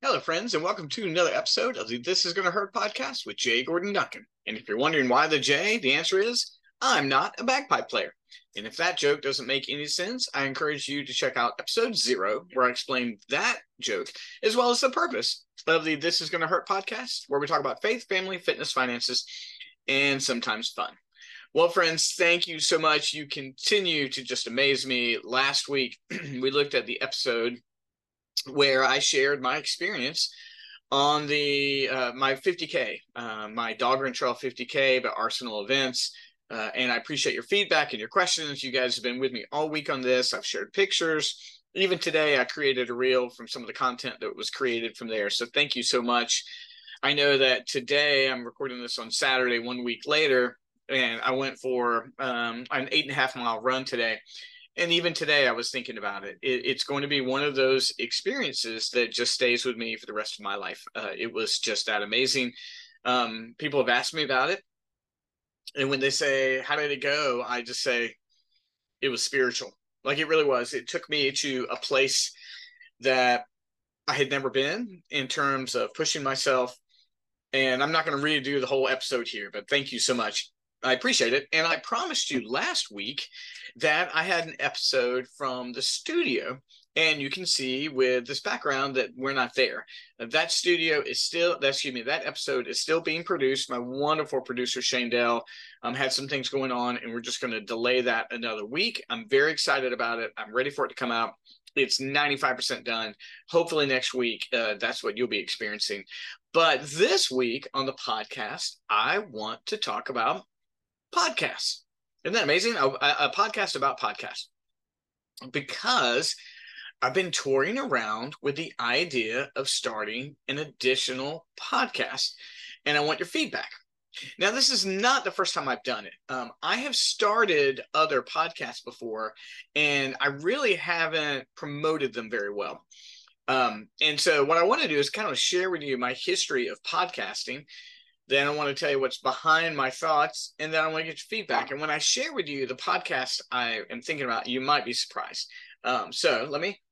Hello, friends, and welcome to another episode of the This Is Gonna Hurt podcast with Jay Gordon Duncan. And if you're wondering why the J, the answer is I'm not a bagpipe player. And if that joke doesn't make any sense, I encourage you to check out episode 0, where I explain that joke, as well as the purpose of the This Is Gonna Hurt podcast, where we talk about faith, family, fitness, finances, and sometimes fun. Well, friends, thank you so much. You continue to just amaze me. Last week, we looked at the episode where I shared my experience on the my 50K, my Dogger and Trail 50K, but Arsenal events. And I appreciate your feedback and your questions. You guys have been with me all week on this. I've shared pictures. Even today, I created a reel from some of the content that was created from there. So thank you so much. I know that today I'm recording this on Saturday, 1 week later, and I went for an 8.5 mile run today. And even today, I was thinking about it. It's going to be one of those experiences that just stays with me for the rest of my life. It was just that amazing. People have asked me about it. And when they say, how did it go? I just say, it was spiritual. Like it really was. It took me to a place that I had never been in terms of pushing myself. And I'm not going to redo the whole episode here, but thank you so much. I appreciate it. And I promised you last week that I had an episode from the studio. And you can see with this background that we're not there. That studio is still, that episode is still being produced. My wonderful producer, Shane Dell, had some things going on, and we're just going to delay that another week. I'm very excited about it. I'm ready for it to come out. It's 95% done. Hopefully next week, that's what you'll be experiencing. But this week on the podcast, I want to talk about podcasts. Isn't that amazing? A podcast about podcasts. Because I've been touring around with the idea of starting an additional podcast, and I want your feedback. Now, this is not the first time I've done it. I have started other podcasts before, and I really haven't promoted them very well. And so what I want to do is kind of share with you my history of podcasting. Then I want to tell you what's behind my thoughts, and then I want to get your feedback. And when I share with you the podcast I am thinking about, you might be surprised. So let me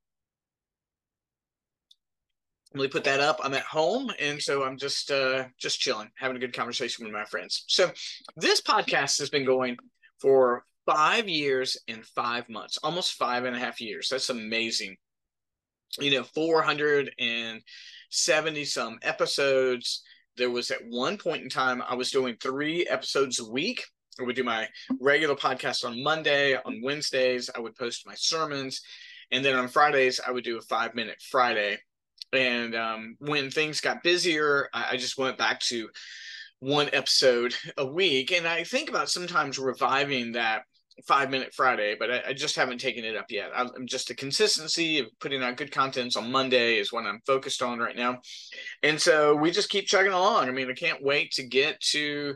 put that up. I'm at home, and so I'm just chilling, having a good conversation with my friends. So this podcast has been going for 5 years and 5 months, almost 5.5 years. That's amazing. 470 some episodes. There was at one point in time, I was doing 3 episodes a week. I would do my regular podcast on Monday. On Wednesdays, I would post my sermons. And then on Fridays, I would do a 5-minute Friday. And when things got busier, I just went back to 1 episode a week. And I think about sometimes reviving that 5-minute Friday, but I just haven't taken it up yet. I'm just the consistency of putting out good content on Monday is what I'm focused on right now. And so we just keep chugging along. I mean, I can't wait to get to,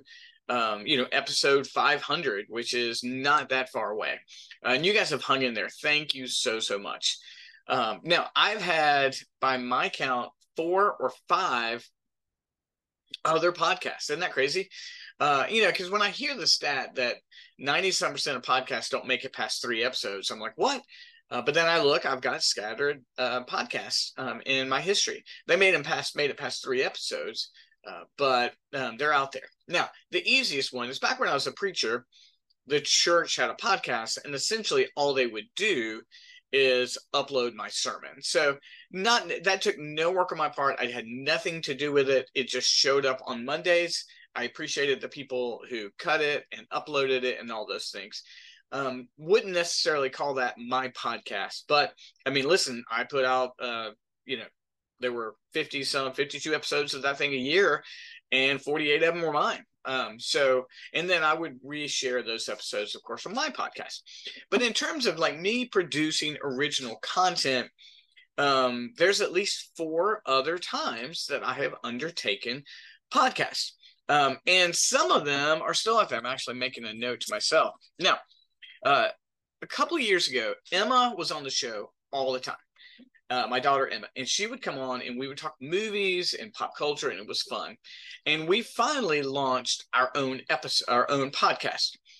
episode 500, which is not that far away. And you guys have hung in there. Thank you so, so much. Now, I've had, by my count, 4 or 5 other podcasts. Isn't that crazy? Because when I hear the stat that 90% of podcasts don't make it past 3 episodes, I'm like, what? But then I look, I've got scattered podcasts in my history. They made it past 3 episodes, but they're out there. Now, the easiest one is back when I was a preacher, the church had a podcast, and essentially all they would do is upload my sermon. So that took no work on my part. I had nothing to do with it. It just showed up on Mondays. I appreciated the people who cut it and uploaded it and all those things. Wouldn't necessarily call that my podcast, but I mean, listen, I put out, there were 52 episodes of that thing a year, and 48 of them were mine. And then I would reshare those episodes, of course, on my podcast. But in terms of like me producing original content, there's at least 4 other times that I have undertaken podcasts. And some of them are still out there. I'm actually making a note to myself. Now, a couple of years ago, Emma was on the show all the time. My daughter Emma, and she would come on and we would talk movies and pop culture, and it was fun. And we finally launched our own podcast.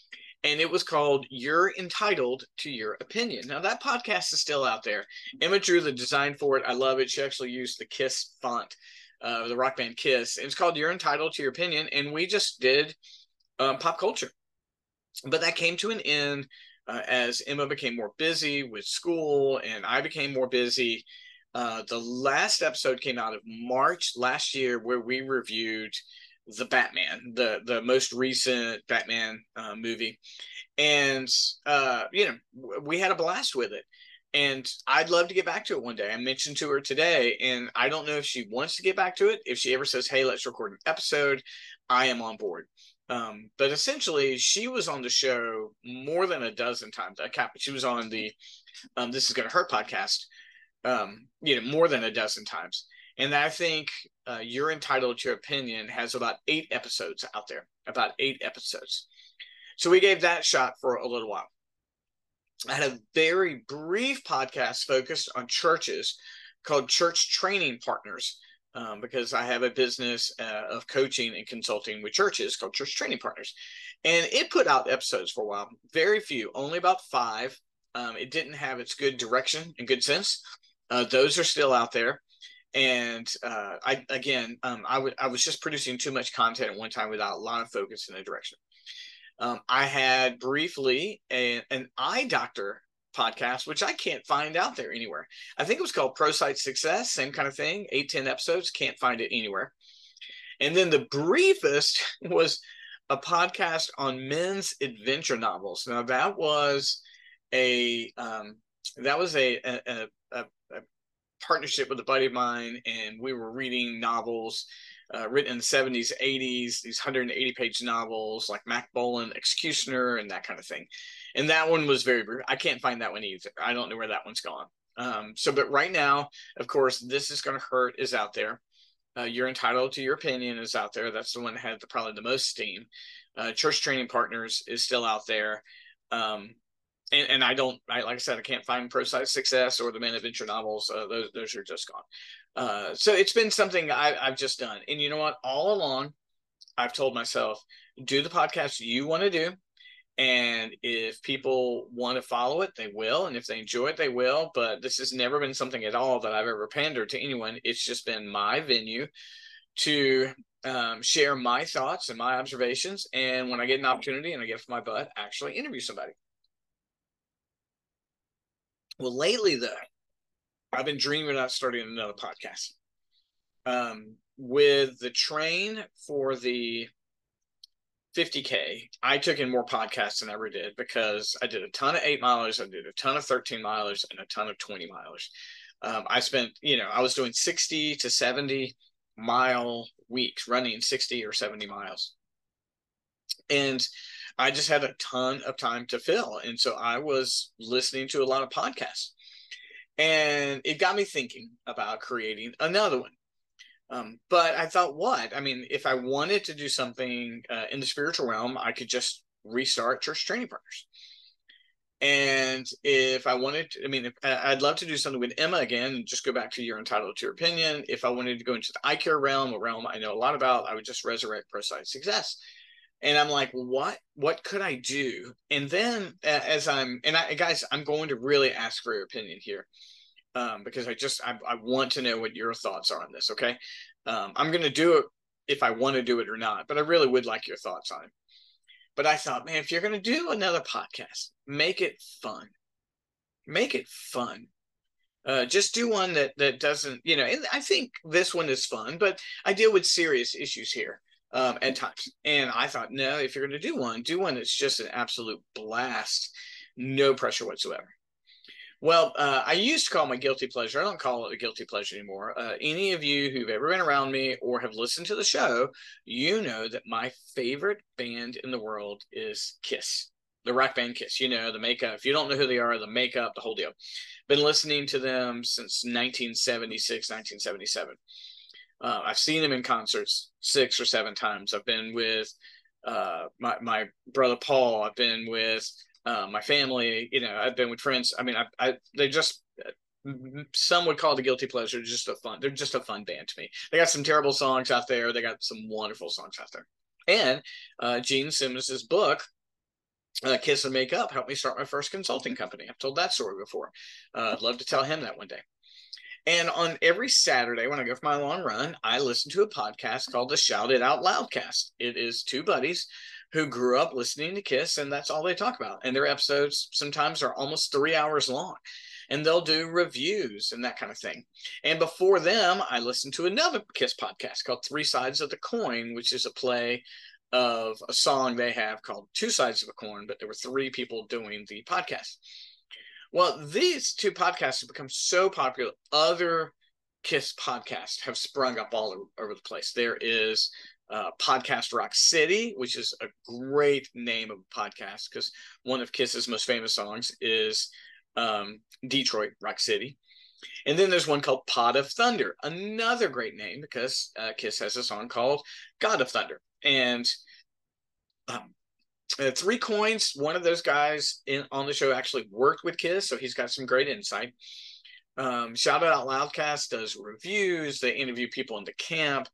and it was called You're Entitled to Your Opinion. Now, that podcast is still out there. Emma drew the design for it. I love it. She actually used the Kiss font, the rock band Kiss. It's called You're Entitled to Your Opinion, and we just did pop culture. But that came to an end as Emma became more busy with school, and I became more busy. The last episode came out of March last year, where we reviewed the Batman, the most recent Batman movie, and we had a blast with it. And I'd love to get back to it one day. I mentioned to her today, and I don't know if she wants to get back to it. If she ever says, "Hey, let's record an episode," I am on board. But essentially, she was on the show more than a dozen times. She was on the This Is Gonna Hurt podcast, more than a dozen times. And I think You're Entitled to Your Opinion has about 8 episodes out there, about 8 episodes. So we gave that shot for a little while. I had a very brief podcast focused on churches called Church Training Partners, because I have a business of coaching and consulting with churches called Church Training Partners. And it put out episodes for a while, very few, only about 5. It didn't have its good direction and good sense. Those are still out there. And I was just producing too much content at one time without a lot of focus and a direction. I had briefly an eye doctor podcast, which I can't find out there anywhere. I think it was called ProSight Success, same kind of thing, 8-10 episodes, can't find it anywhere. And then the briefest was a podcast on men's adventure novels. Now that was a partnership with a buddy of mine, and we were reading novels written in the 70s, 80s, these 180-page novels like Mac Bolan, Executioner, and that kind of thing. And that one was very brief. I can't find that one either. I don't know where that one's gone. But right now, of course, This Is Gonna Hurt is out there. You're Entitled to Your Opinion is out there. That's the one that had probably the most steam. Church Training Partners is still out there. And like I said, I can't find ProSight Success or the Men Adventure novels. Those are just gone. So it's been something I've just done. And you know what? All along, I've told myself, do the podcast you want to do. And if people want to follow it, they will. And if they enjoy it, they will. But this has never been something at all that I've ever pandered to anyone. It's just been my venue to share my thoughts and my observations. And when I get an opportunity and I get off my butt, actually interview somebody. Well, lately, though, I've been dreaming about starting another podcast. With the train for the 50K, I took in more podcasts than I ever did, because I did a ton of 8-milers, I did a ton of 13-milers, and a ton of 20-milers. I was doing 60 to 70 mile weeks, running 60 or 70 miles. And I just had a ton of time to fill. And so I was listening to a lot of podcasts. And it got me thinking about creating another one. But I thought, if I wanted to do something in the spiritual realm, I could just restart Church Training Partners. And if I wanted to, I'd love to do something with Emma again and just go back to You're Entitled to Your Opinion. If I wanted to go into the eye care realm, a realm I know a lot about, I would just resurrect ProSight Success. And I'm like, what could I do? And then guys, I'm going to really ask for your opinion here. Because I want to know what your thoughts are on this. Okay. I'm going to do it if I want to do it or not, but I really would like your thoughts on it. But I thought, man, if you're going to do another podcast, make it fun. Make it fun. Just do one that doesn't, and I think this one is fun, but I deal with serious issues here at times. And I thought, no, if you're going to do one that's just an absolute blast, no pressure whatsoever. Well, I used to call my guilty pleasure. I don't call it a guilty pleasure anymore. Any of you who've ever been around me or have listened to the show, you know that my favorite band in the world is Kiss, the rock band Kiss. The makeup. If you don't know who they are, the makeup, the whole deal. Been listening to them since 1976, 1977. I've seen them in concerts 6 or 7 times. I've been with my brother Paul. I've been with my family, I've been with friends. They just, some would call it a guilty pleasure. They're just a fun band to me. They got some terrible songs out there. They got some wonderful songs out there. And Gene Simmons's book Kiss and Makeup helped me start my first consulting company. I've told that story before. I'd love to tell him that one day. And on every Saturday when I go for my long run, I listen to a podcast called the Shout It Out Loudcast. It is two buddies who grew up listening to Kiss, and that's all they talk about. And their episodes sometimes are almost 3 hours long. And they'll do reviews and that kind of thing. And before them, I listened to another Kiss podcast called Three Sides of the Coin, which is a play of a song they have called Two Sides of a Coin, but there were three people doing the podcast. Well, these two podcasts have become so popular, other Kiss podcasts have sprung up all over the place. There is Podcast Rock City, which is a great name of a podcast because one of Kiss's most famous songs is Detroit Rock City. And then there's one called Pod of Thunder, another great name because Kiss has a song called God of Thunder. And Three Coins, one of those guys on the show actually worked with Kiss, so he's got some great insight. Shout Out Loudcast does reviews. They interview people in the camp.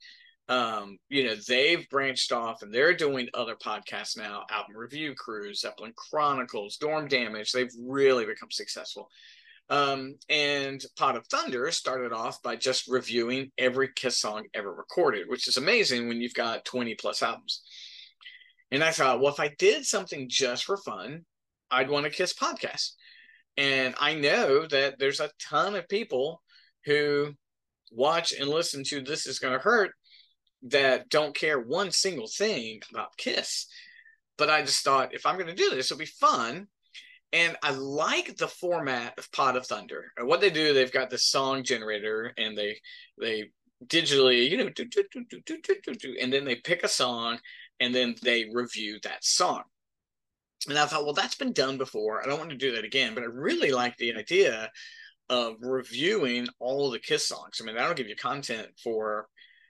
They've branched off and they're doing other podcasts now, Album Review Crew, Zeppelin Chronicles, Dorm Damage. They've really become successful. And Pod of Thunder started off by just reviewing every Kiss song ever recorded, which is amazing when you've got 20 plus albums. And I thought, well, if I did something just for fun, I'd want a Kiss podcast. And I know that there's a ton of people who watch and listen to This Is Gonna Hurt that don't care one single thing about Kiss. But I just thought, if I'm going to do this, it'll be fun. And I like the format of Pod of Thunder. And what they do, they've got this song generator and they digitally, and then they pick a song and then they review that song. And I thought, well, that's been done before. I don't want to do that again, but I really like the idea of reviewing all the Kiss songs. I mean, that'll give you content for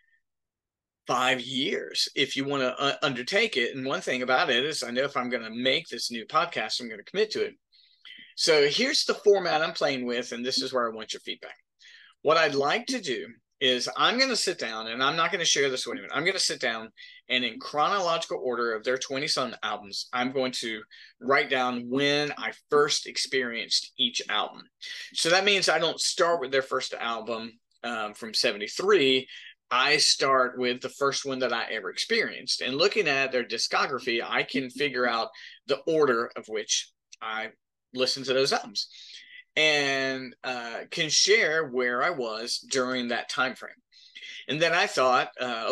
5 years if you want to undertake it. And one thing about it is I know if I'm going to make this new podcast, I'm going to commit to it. So here's the format I'm playing with, and this is where I want your feedback. What I'd like to do is I'm going to sit down, and I'm not going to share this with anyone. I'm going to sit down and in chronological order of their 20-some albums, I'm going to write down when I first experienced each album. So that means I don't start with their first album from 73. I start with the first one that I ever experienced. And looking at their discography, I can figure out the order of which I listened to those albums and can share where I was during that time frame. And then I thought,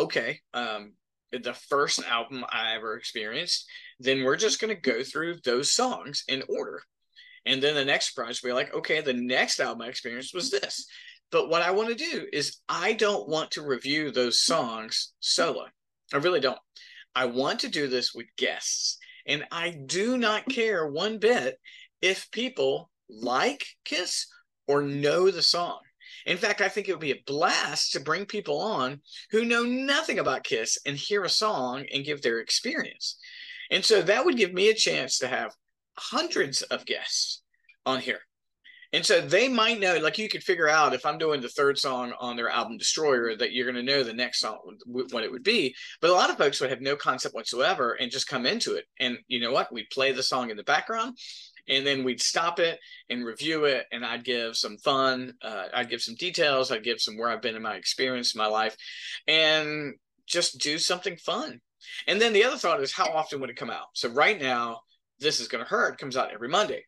the first album I ever experienced, then we're just going to go through those songs in order. And then the next project will be like, okay, the next album I experienced was this. But what I want to do is I don't want to review those songs solo. I really don't. I want to do this with guests. And I do not care one bit if people like Kiss or know the song. In fact, I think it would be a blast to bring people on who know nothing about Kiss and hear a song and give their experience. And so that would give me a chance to have hundreds of guests on here. And so they might know, like you could figure out if I'm doing the third song on their album Destroyer, that you're going to know the next song, what it would be. But a lot of folks would have no concept whatsoever and just come into it. And you know what? We'd play the song in the background and then we'd stop it and review it. And I'd give some fun. I'd give some details. I'd give some where I've been in my experience in my life and just do something fun. And then the other thought is, how often would it come out? So right now, This Is Gonna Hurt comes out every Monday.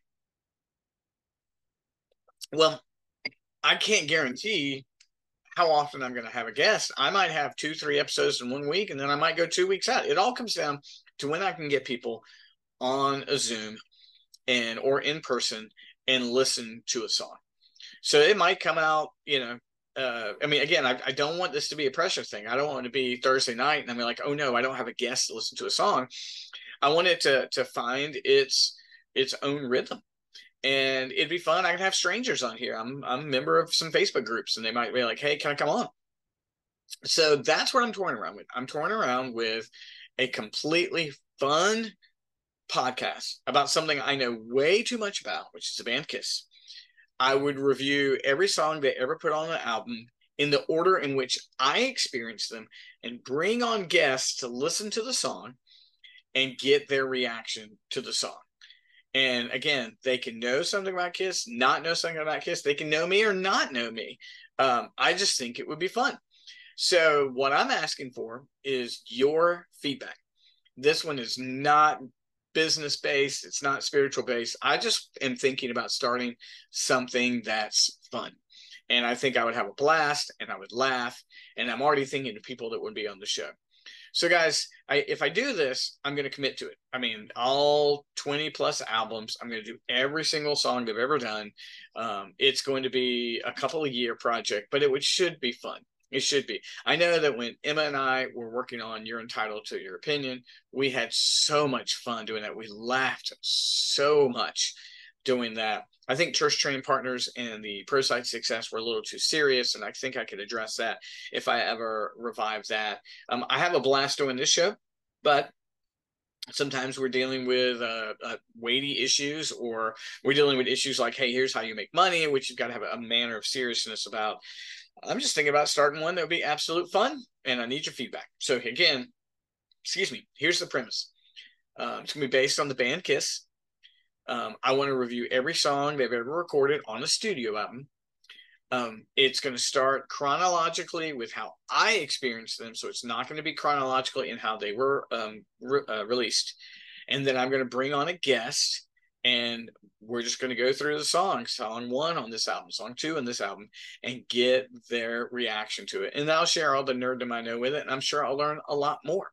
Well, I can't guarantee how often I'm going to have a guest. I might have 2-3 episodes in 1 week, and then I might go 2 weeks out. It all comes down to when I can get people on a Zoom or in person and listen to a song. So it might come out, again, I don't want this to be a pressure thing. I don't want it to be Thursday night and I'm like, oh no, I don't have a guest to listen to a song. I want it to find its own rhythm. And it'd be fun. I can have strangers on here. I'm a member of some Facebook groups and they might be like, hey, can I come on? So that's what I'm touring around with. I'm touring around with a completely fun podcast about something I know way too much about, which is the band Kiss. I would review every song they ever put on the album in the order in which I experienced them and bring on guests to listen to the song and get their reaction to the song. And again, they can know something about Kiss, not know something about Kiss. They can know me or not know me. I just think it would be fun. So what I'm asking for is your feedback. This one is not business based. It's not spiritual based. I just am thinking about starting something that's fun. And I think I would have a blast and I would laugh. And I'm already thinking of people that would be on the show. So, guys, if I do this, I'm going to commit to it. I mean, all 20 plus albums. I'm going to do every single song they've ever done. It's going to be a couple of year project, but should be fun. It should be. I know that when Emma and I were working on You're Entitled to Your Opinion, we had so much fun doing that. We laughed so much doing that. I think Church Training Partners and the Pro Site Success were a little too serious, and I think I could address that if I ever revive that. I have a blast doing this show, but sometimes we're dealing with weighty issues, or we're dealing with issues like, hey, here's how you make money, which you've got to have a manner of seriousness about. I'm just thinking about starting one that would be absolute fun, and I need your feedback. So again, here's the premise. It's going to be based on the band Kiss. I want to review every song they've ever recorded on a studio album. It's going to start chronologically with how I experienced them, so it's not going to be chronologically in how they were released. And then I'm going to bring on a guest, and we're just going to go through the songs, song 1 on this album, song 2 on this album, and get their reaction to it. And I'll share all the nerddom I know with it, and I'm sure I'll learn a lot more.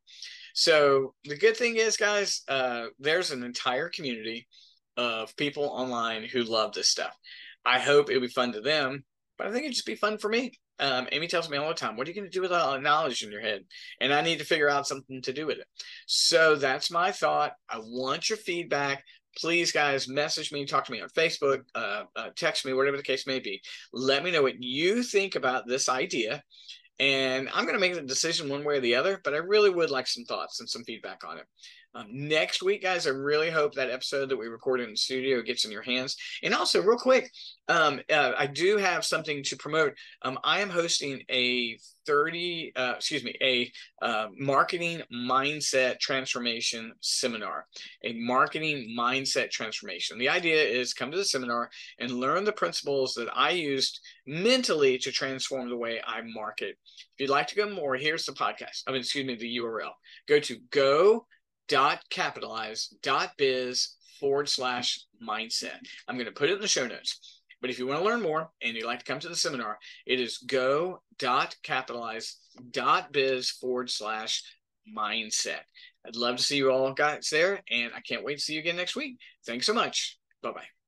So the good thing is, guys, there's an entire community of people online who love this stuff. I hope it'll be fun to them, but I think it'd just be fun for me. Amy tells me all the time, what are you going to do with all that knowledge in your head? And I need to figure out something to do with it. So that's my thought. I want your feedback. Please, guys, message me, talk to me on Facebook, text me, whatever the case may be. Let me know what you think about this idea. And I'm going to make the decision one way or the other, but I really would like some thoughts and some feedback on it. Next week, guys, I really hope that episode that we recorded in the studio gets in your hands. And also, real quick, I do have something to promote. I am hosting a marketing mindset transformation seminar, a marketing mindset transformation. The idea is come to the seminar and learn the principles that I used mentally to transform the way I market. If you'd like to go more, here's the podcast. The URL. Go to go.capitalize.biz/mindset. I'm going to put it in the show notes. But if you want to learn more and you'd like to come to the seminar, it is go.capitalize.biz/mindset. I'd love to see you all guys there, and I can't wait to see you again next week. Thanks so much. Bye-bye.